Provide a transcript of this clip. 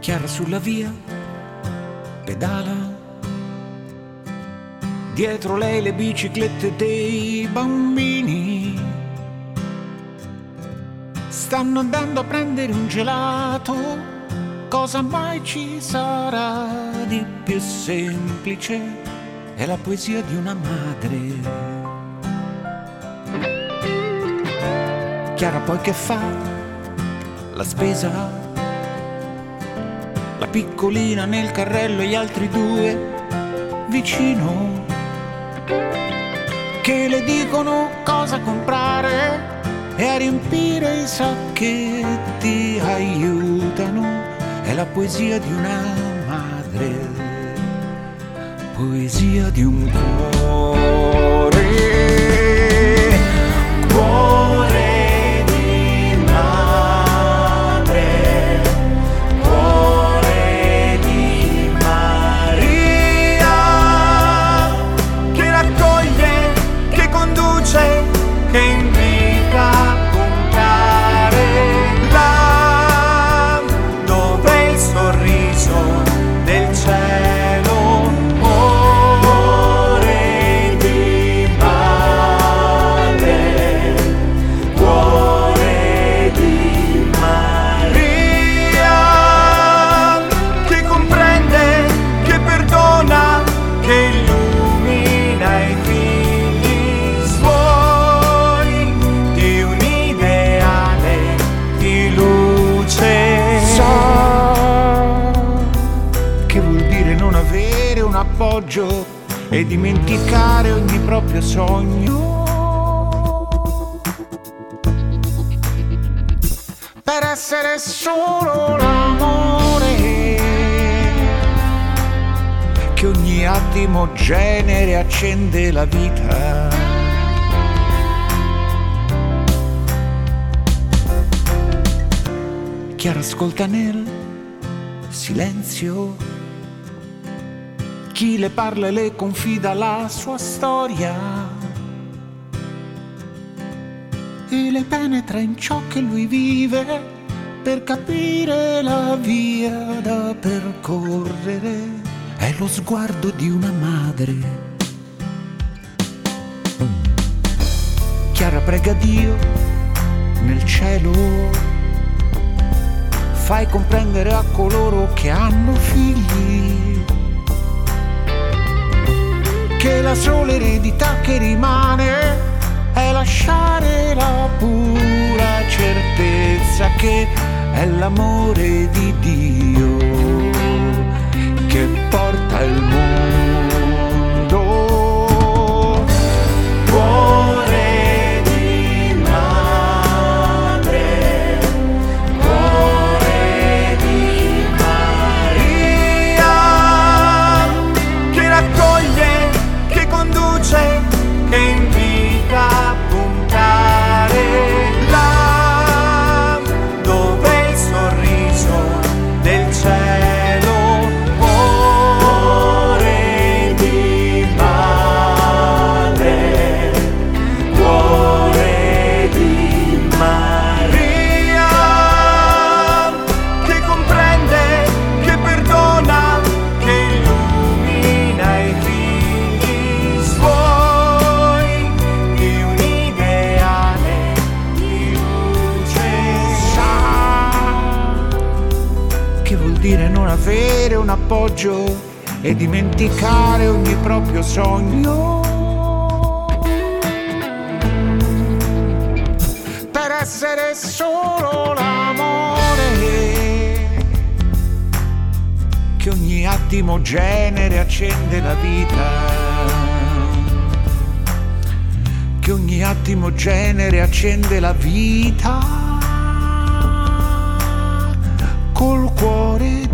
Chiara sulla via, pedala. Dietro lei le biciclette dei bambini. Stanno andando a prendere un gelato. Cosa mai ci sarà di più semplice? È la poesia di una madre. Chiara poi che fa? La spesa. La piccolina nel carrello e gli altri due vicino che le dicono cosa comprare e a riempire i sacchetti aiutano. È la poesia di una madre, poesia di un cuore, cuore di madre, cuore di Maria, che raccoglie, che conduce, che invita a puntare là dove il sorriso del cielo, cuore di madre, cuore di Maria, che comprende, che perdona, che illumina i figli suoi di un ideale di luce. Sa che vuol dire non avere un appoggio e dimenticare ogni proprio sogno per essere solo l'amore che ogni attimo genere accende la vita. Chiara ascolta nel silenzio chi le parla e le confida la sua storia e le penetra in ciò che lui vive per capire la via da percorrere. È lo sguardo di una madre. Chiara prega Dio nel cielo, fai comprendere a coloro che hanno figli che la sola eredità che rimane è lasciare la pura certezza che è l'amore di Dio che porta il mondo. Cuore di madre, cuore di Maria, che raccoglie, che conduce, che invita a puntare là dove il sorriso del cielo, cuore di madre, cuore di Maria, che comprende, che perdona, che illumina i figli suoi di un ideale di luce. Sa che vuol dire non avere un appoggio e dimenticare ogni proprio sogno per essere solo l'amore che ogni attimo genere accende la vita, che ogni attimo genere accende la vita col cuore